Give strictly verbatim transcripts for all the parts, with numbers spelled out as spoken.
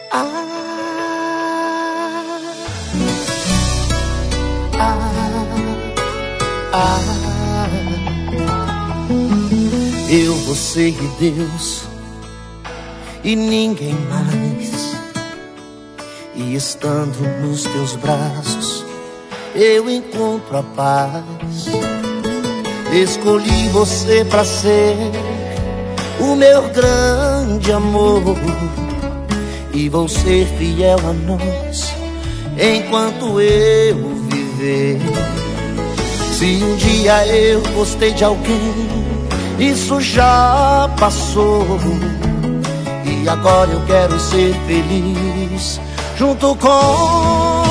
Ah, ah, ah. Eu, você e Deus e ninguém mais. E estando nos teus braços eu encontro a paz. Escolhi você pra ser o meu grande amor, e vou ser fiel a nós enquanto eu viver. Se um dia eu gostei de alguém, isso já passou, e agora eu quero ser feliz junto com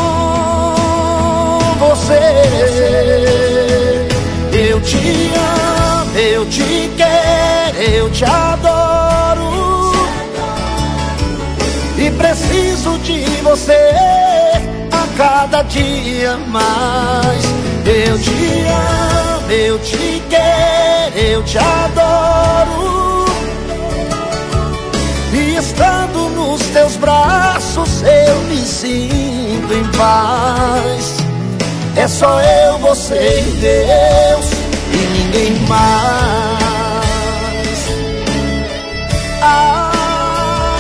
você. Eu te amo, eu te quero, eu te adoro, e preciso de você a cada dia mais. Eu te amo, eu te quero, eu te adoro, e estando nos teus braços eu me sinto em paz. É só eu, você e Deus e ninguém mais. Ah,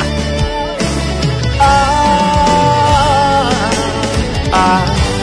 ah, ah.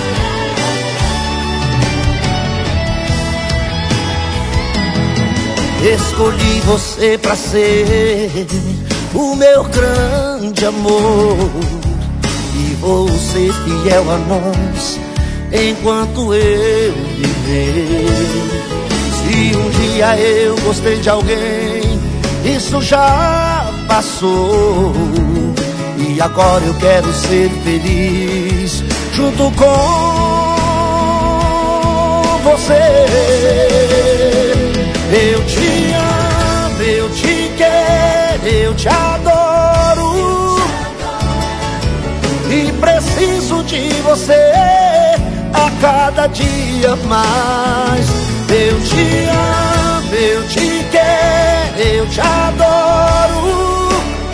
Escolhi você pra ser o meu grande amor, e vou ser fiel a nós enquanto eu viver. Se um dia eu gostei de alguém, isso já passou, e agora eu quero ser feliz junto com você. Eu te amo, eu te quero, eu te adoro, e preciso de você a cada dia mais. Eu te amo, eu te quero, eu te adoro,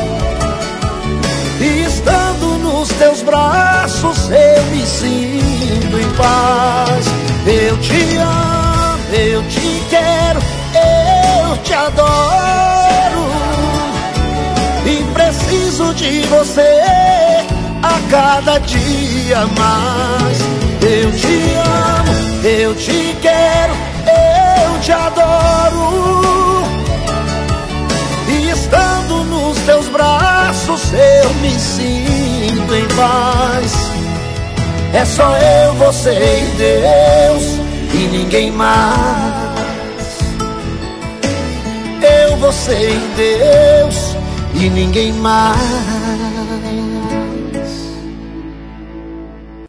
e estando nos teus braços eu me sinto em paz. Eu te amo, eu te quero, eu te adoro, e preciso de você a cada dia mais. Eu te amo, eu te quero, eu te adoro, e estando nos teus braços eu me sinto em paz. É só eu, você e Deus e ninguém mais. Eu, você e Deus e ninguém mais.